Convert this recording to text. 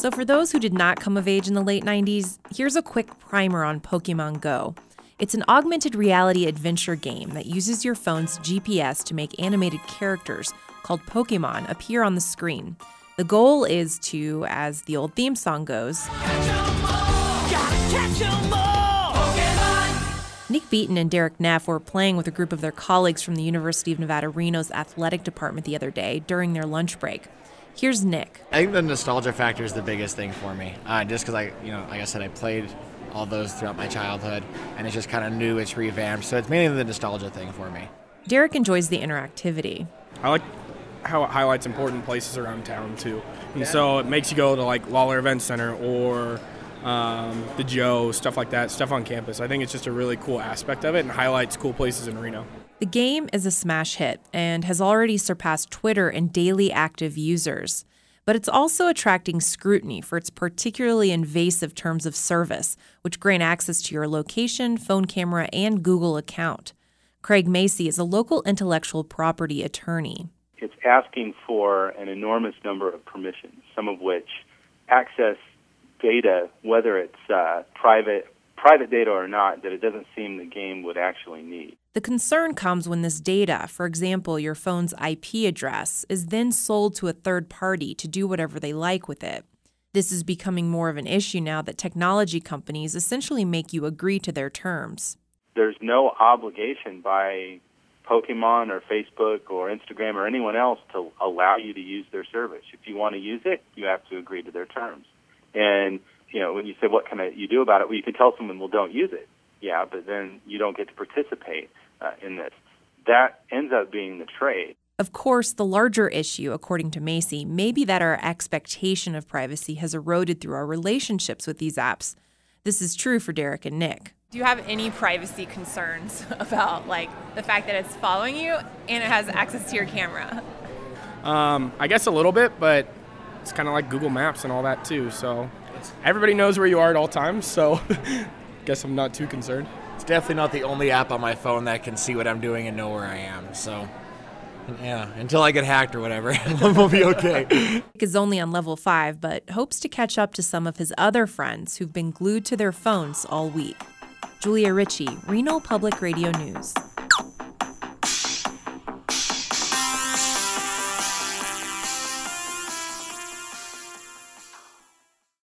So for those who did not come of age in the late 90s, here's a quick primer on Pokemon Go. It's an augmented reality adventure game that uses your phone's GPS to make animated characters called Pokemon appear on the screen. The goal is to, as the old theme song goes, Nick Beaton and Derek Neff were playing with a group of their colleagues from the University of Nevada, Reno's athletic department the other day during their lunch break. Here's Nick. I think the nostalgia factor is the biggest thing for me. Just because like I said, I played all those throughout my childhood, and it's just kind of new, it's revamped, so it's mainly the nostalgia thing for me. Derek enjoys the interactivity. I like how it highlights important places around town, too. And so it makes you go to, like, Lawler Event Center or the Joe, stuff like that, stuff on campus. I think it's just a really cool aspect of it and highlights cool places in Reno. The game is a smash hit and has already surpassed Twitter in daily active users. But it's also attracting scrutiny for its particularly invasive terms of service, which grant access to your location, phone camera, and Google account. Craig Macy is a local intellectual property attorney. It's asking for an enormous number of permissions, some of which access data, whether it's private data or not, that it doesn't seem the game would actually need. The concern comes when this data, for example, your phone's IP address, is then sold to a third party to do whatever they like with it. This is becoming more of an issue now that technology companies essentially make you agree to their terms. There's no obligation by Pokemon or Facebook or Instagram or anyone else to allow you to use their service. If you want to use it, you have to agree to their terms. And, when you say, what can you do about it? Well, you can tell someone, well, don't use it. Yeah, but then you don't get to participate in this. That ends up being the trade. Of course, the larger issue, according to Macy, may be that our expectation of privacy has eroded through our relationships with these apps. This is true for Derek and Nick. Do you have any privacy concerns about, the fact that it's following you and it has access to your camera? I guess a little bit, but it's kind of like Google Maps and all that, too. So everybody knows where you are at all times, so guess I'm not too concerned. It's definitely not the only app on my phone that can see what I'm doing and know where I am. So, yeah, until I get hacked or whatever, we'll be okay. Nick is only on level 5, but hopes to catch up to some of his other friends who've been glued to their phones all week. Julia Ritchie, Reno Public Radio News.